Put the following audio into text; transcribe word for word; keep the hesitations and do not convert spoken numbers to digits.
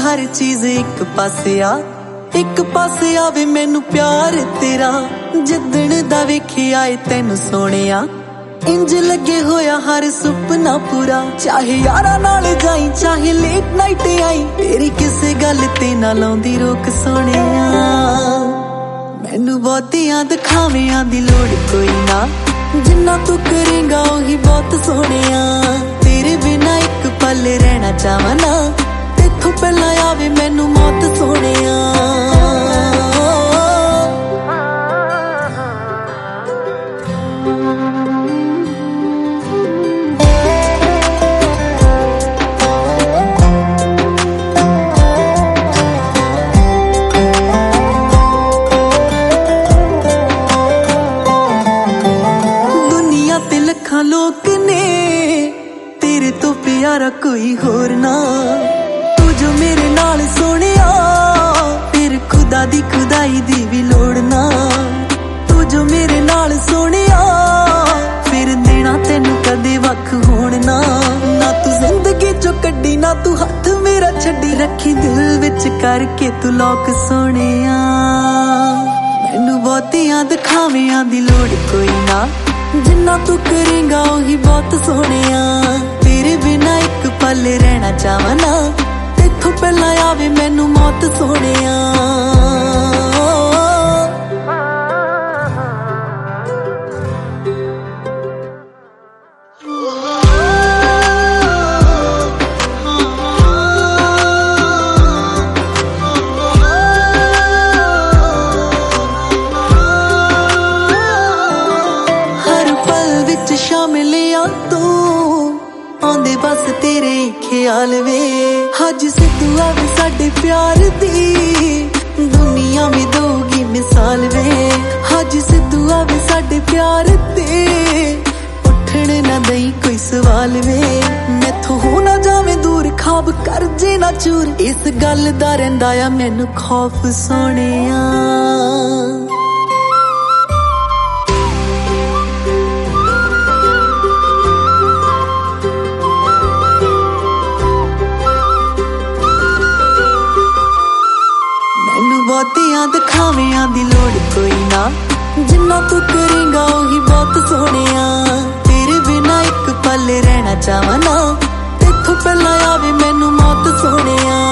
हर चीज एक पासे आ, एक पासे आवे मैनू प्यार तेरा। जिदण दा वेखिया ए तैनू सोहणिया, इंज लगे होया हर सुपना पूरा। चाहे यारा नाल जाई चाहे लेट नाइट आई, तेरी किसे गल ते ना लाउंदी रोक सोहणिया। मैनू बहुतियां दिखावियां दी लोड़ कोई ना, जिन्ना तू करेगा ओही बहुत सोहणिया। तेरे बिना एक पल रहना चाहवां ना, तेथों पहला आवे मैनू मौत सोहणिया। लोग ने तेरे तो प्यारा कोई होर ना, तू जो मेरे नाल सोहणिया, फिर खुदा दी खुदाई दी भी लोड़ ना। तू जो मेरे नाल सोहणिया, फिर देना तैनू कदे वख होण ना। ना तू जिंदगी चो कड्डी ना तू हथ मेरा छड्डी, रखी दिल विच करके तू लॉक सोहणिया। मैनू बहुतियां दिखावियां दी लोड़ कोई ना, जिन्ना तू करेगा ओही बहुत सोहणिया। तेरे बिना एक पल रहना चाहवां ना, तेथों पहला आवे मैनू मौत सोहणिया। शामिल आ तू आंदे बस तेरे ख्याल वे, हज से तू आवे साडे प्यार दी, दुनिया में दोगी मिसाल वे। हज से तू आवे साडे प्यार दे, उठण ना दई कोई सवाल वे। मैथों हो ना जावे दूर, खाब कर जे ना चूर, इस गल दा रहिंदा आ मैनू खौफ सोहणिया। बहुतियां दिखावियां दी लोड़ कोई ना, जिन्ना तू करेगा ओही बहुत सोहणिया। तेरे बिना एक पल रहना चाहवां ना, तेथों पहला आवे मैनू मौत सोहणिया।